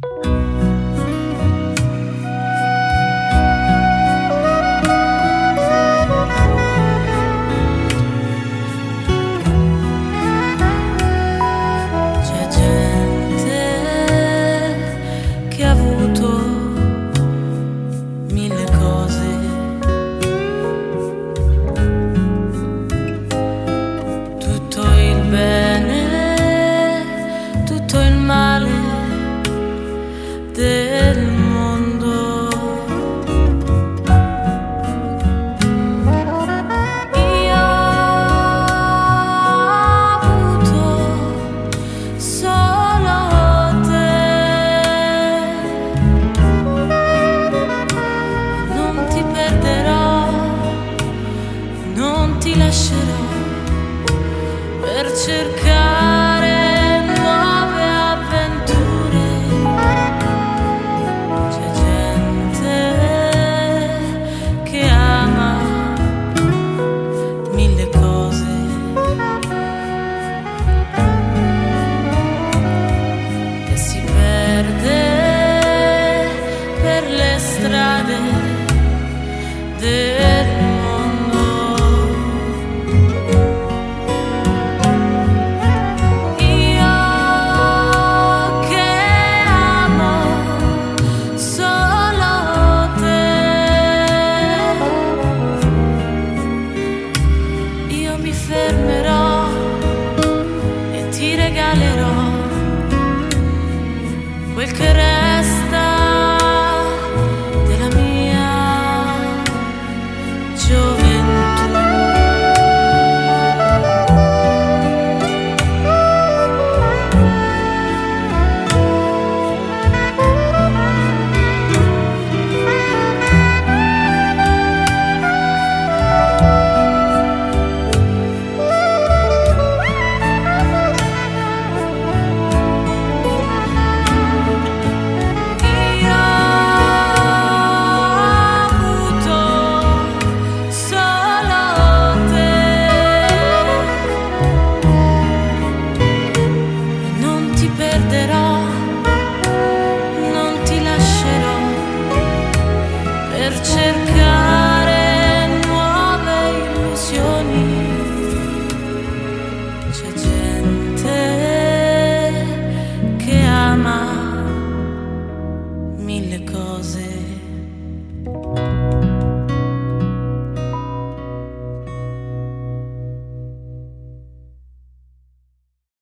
del mondo. Io ho avuto solo te, non ti perderò, non ti lascerò per cercare nuove avventure. C'è gente che ama mille cose e si perde per le strade del mondo. Io che amo solo te, io mi fermerò e ti regalerò quel che resta